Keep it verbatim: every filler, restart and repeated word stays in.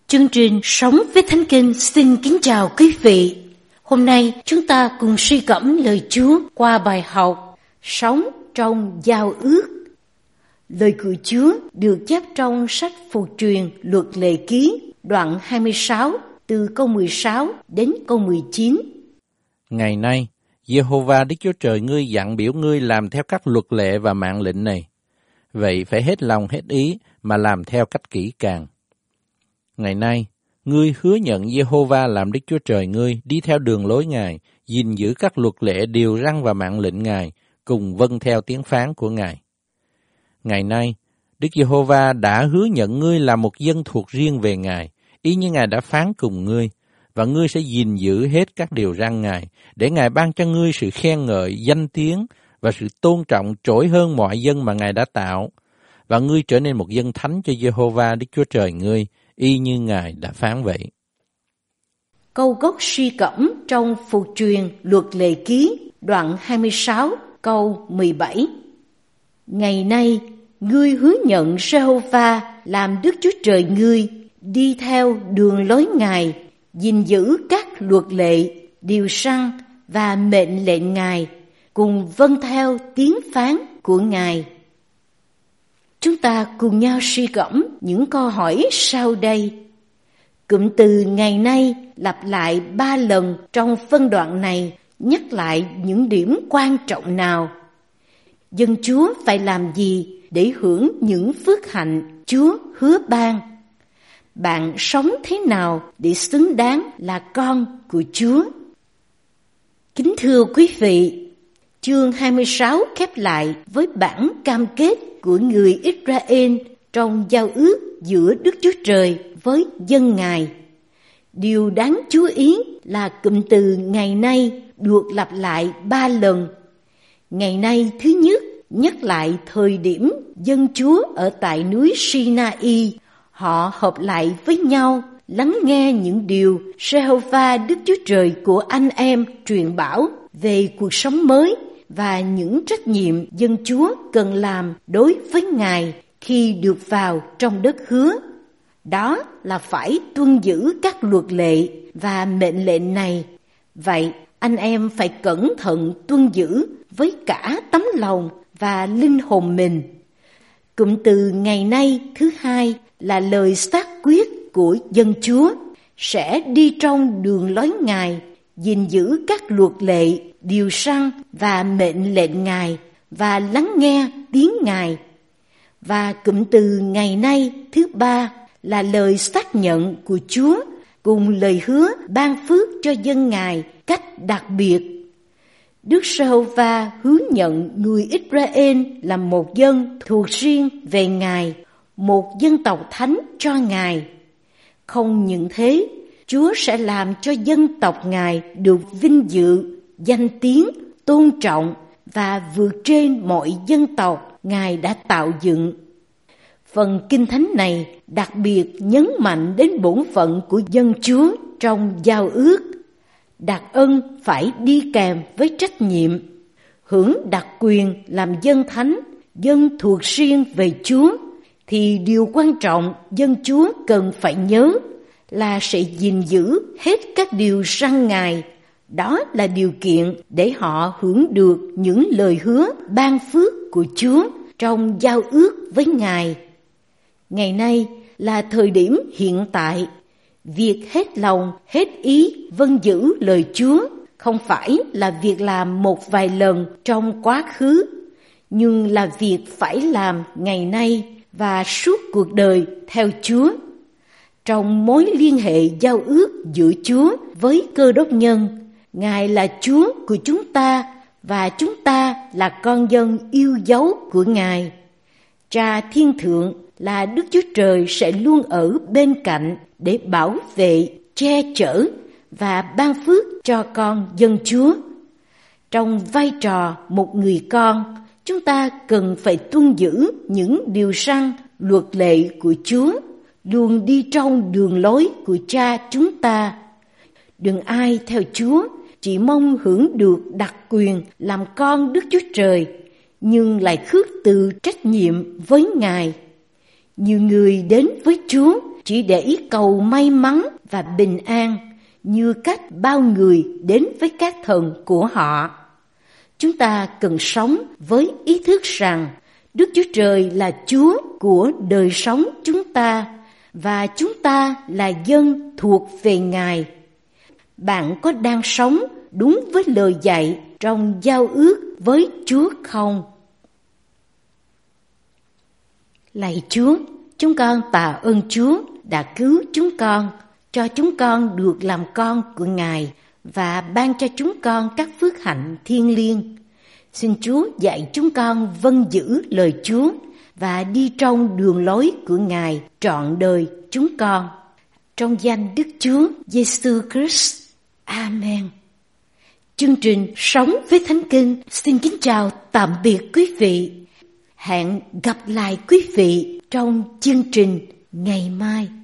Chương trình Sống với Thánh Kinh xin kính chào quý vị. Hôm nay chúng ta cùng suy gẫm lời Chúa qua bài học Sống trong Giao ước. Lời của Chúa được chép trong sách Phụ truyền Luật Lệ Ký, đoạn hai mươi sáu, từ câu mười sáu đến câu mười chín. Ngày nay, Giê-hô-va Đức Chúa Trời ngươi dặn biểu ngươi làm theo các luật lệ và mạng lệnh này. Vậy phải hết lòng hết ý mà làm theo cách kỹ càng. Ngày nay, ngươi hứa nhận Giê-hô-va làm Đức Chúa Trời ngươi, đi theo đường lối Ngài, gìn giữ các luật lệ, điều răn và mạng lệnh Ngài, cùng vâng theo tiếng phán của Ngài. Ngày nay, Đức Giê-hô-va đã hứa nhận ngươi là một dân thuộc riêng về Ngài, y như Ngài đã phán cùng ngươi, và ngươi sẽ gìn giữ hết các điều răn Ngài, để Ngài ban cho ngươi sự khen ngợi, danh tiếng và sự tôn trọng trỗi hơn mọi dân mà Ngài đã tạo, và ngươi trở nên một dân thánh cho Giê-hô-va Đức Chúa Trời ngươi, y như Ngài đã phán vậy. Câu gốc suy gẫm trong Phụ truyền Luật Lệ Ký, đoạn hai mươi sáu, câu mười bảy. Ngày nay, ngươi hứa nhận Giê-hô-va làm Đức Chúa Trời ngươi, đi theo đường lối Ngài, gìn giữ các luật lệ, điều răn và mệnh lệnh Ngài, cùng vâng theo tiếng phán của Ngài. Chúng ta cùng nhau suy gẫm những câu hỏi sau đây. Cụm từ ngày nay lặp lại ba lần trong phân đoạn này, nhắc lại những điểm quan trọng nào? Dân Chúa phải làm gì để hưởng những phước hạnh Chúa hứa ban? Bạn sống thế nào để xứng đáng là con của Chúa? Kính thưa quý vị, chương hai mươi sáu khép lại với bản cam kết của người Israel trong giao ước giữa Đức Chúa Trời với dân Ngài. Điều đáng chú ý là cụm từ ngày nay được lặp lại ba lần. Ngày nay thứ nhất nhắc lại thời điểm dân Chúa ở tại núi Sinai, họ hợp lại với nhau, lắng nghe những điều Giê-hô-va Đức Chúa Trời của anh em truyền bảo về cuộc sống mới và những trách nhiệm dân Chúa cần làm đối với Ngài khi được vào trong đất hứa. Đó là phải tuân giữ các luật lệ và mệnh lệnh này. Vậy anh em phải cẩn thận tuân giữ với cả tấm lòng và linh hồn mình. Cụm từ ngày nay thứ hai là lời xác quyết của dân Chúa sẽ đi trong đường lối Ngài, gìn giữ các luật lệ, điều răn và mệnh lệnh Ngài và lắng nghe tiếng Ngài. Và cụm từ ngày nay thứ ba là lời xác nhận của Chúa cùng lời hứa ban phước cho dân Ngài cách đặc biệt. Đức Giê-hô-va hứa nhận người Israel là một dân thuộc riêng về Ngài, một dân tộc thánh cho Ngài. Không những thế, Chúa sẽ làm cho dân tộc Ngài được vinh dự, danh tiếng, tôn trọng và vượt trên mọi dân tộc Ngài đã tạo dựng. Phần Kinh Thánh này đặc biệt nhấn mạnh đến bổn phận của dân Chúa trong giao ước. Đặc ân phải đi kèm với trách nhiệm. Hưởng đặc quyền làm dân thánh, dân thuộc riêng về Chúa, thì điều quan trọng dân Chúa cần phải nhớ là sẽ gìn giữ hết các điều răn Ngài. Đó là điều kiện để họ hưởng được những lời hứa ban phước của Chúa trong giao ước với Ngài. Ngày nay là thời điểm hiện tại. Việc hết lòng, hết ý vâng giữ lời Chúa không phải là việc làm một vài lần trong quá khứ, nhưng là việc phải làm ngày nay và suốt cuộc đời theo Chúa. Trong mối liên hệ giao ước giữa Chúa với Cơ Đốc nhân, Ngài là Chúa của chúng ta và chúng ta là con dân yêu dấu của Ngài. Cha Thiên Thượng là Đức Chúa Trời sẽ luôn ở bên cạnh để bảo vệ, che chở và ban phước cho con dân Chúa. Trong vai trò một người con, chúng ta cần phải tuân giữ những điều răn, luật lệ của Chúa, luôn đi trong đường lối của Cha chúng ta. Đừng ai theo Chúa chỉ mong hưởng được đặc quyền làm con Đức Chúa Trời, nhưng lại khước từ trách nhiệm với Ngài. Nhiều người đến với Chúa chỉ để cầu may mắn và bình an như cách bao người đến với các thần của họ. Chúng ta cần sống với ý thức rằng Đức Chúa Trời là Chúa của đời sống chúng ta và chúng ta là dân thuộc về Ngài. Bạn có đang sống đúng với lời dạy trong giao ước với Chúa không? Lạy Chúa, chúng con tạ ơn Chúa đã cứu chúng con, cho chúng con được làm con của Ngài và ban cho chúng con các phước hạnh thiêng liêng. Xin Chúa dạy chúng con vâng giữ lời Chúa và đi trong đường lối của Ngài trọn đời chúng con. Trong danh Đức Chúa Giêsu Christ. Amen. Chương trình Sống với Thánh Kinh xin kính chào tạm biệt quý vị. Hẹn gặp lại quý vị trong chương trình ngày mai.